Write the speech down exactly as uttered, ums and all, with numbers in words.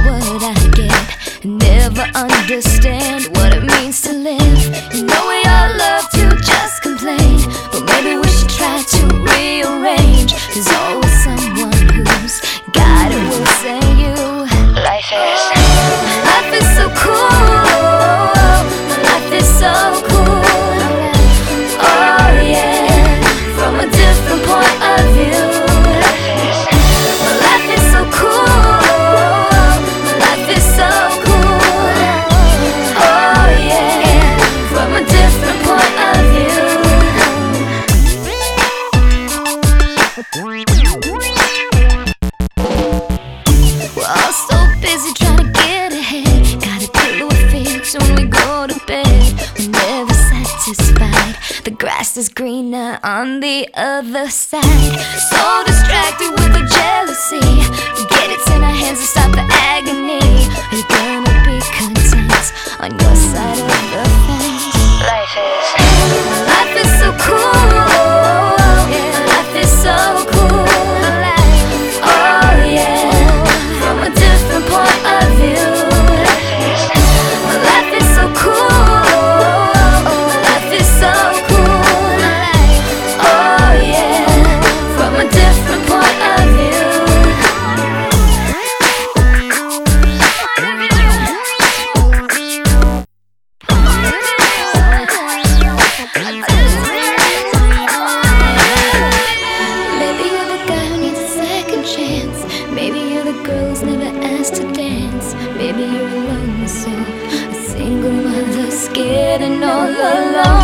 what I get, never understand what it means to live. You know we all love to just complain, but maybe we should try to rearrange. There's always someone who's got it, will say you. Life is, life is so cool, life is so cool. Oh yeah, from a different point of view. Life is so cool, life is so cool. Oh yeah, from a different point of view. We're all so busy trying to get ahead, got a pillow of fix when we go to bed. We're never satisfied, the grass is greener on the other side. So distracted with the jealousy, forget it's in our hands to stop the agony. Are you gonna be content on your side of the fence? Life is, life is so cool, yeah, life is so cool. Oh yeah, from a different point of view. Life is so cool, life is so cool. Oh yeah, from a different point of view. Maybe you're the guy who needs a second chance. Maybe you're the girl who's never asked to dance. Maybe you're a lonely soul, a single mother scared and all alone.